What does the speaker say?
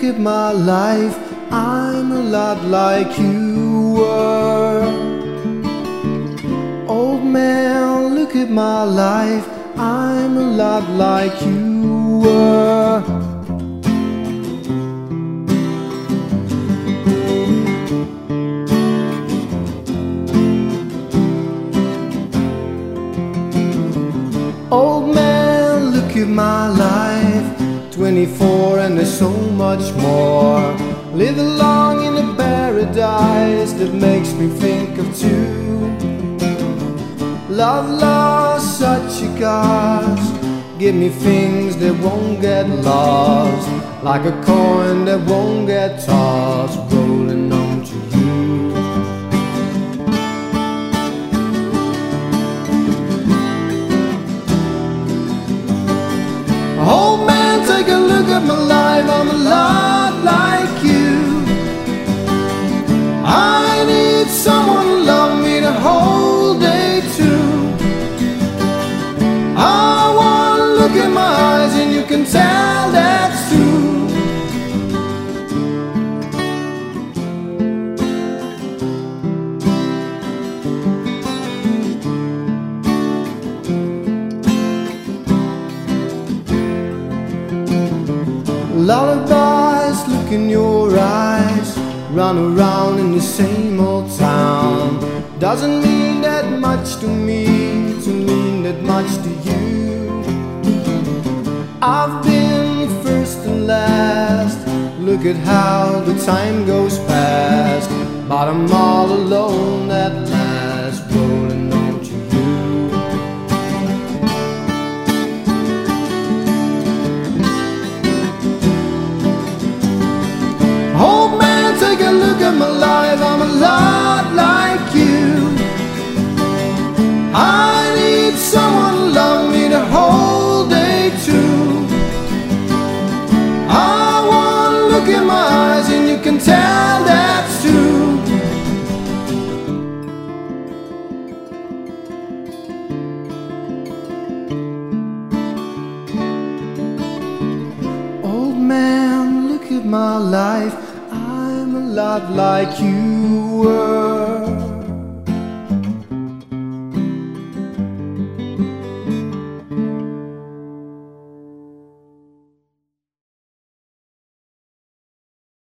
at my life, I'm a lot like you were. Old man, look at my life, I'm a lot like you were. Old man, look at my life, 24 and there's so much more. Live along in a paradise that makes me think of two. Love lost such a cost. Give me things that won't get lost, like a coin that won't get tossed, rolling on to you. Old man, take a look at my life, I'm a lot like you. I need someone to love me the whole day too. I wanna look in my eyes and you can tell that's true. Lullabies, look in your eyes, run around in the same old town. Doesn't mean that much to me, to mean that much to you. I've been first and last, look at how the time goes fast, but I'm all alone at last, rolling on to you. Old man, take a look at my life, I'm a lot like you. I need someone to love me the whole day too. I wanna look in my eyes and you can tell that's true. Old man, look at my life, I'm a lot like you were.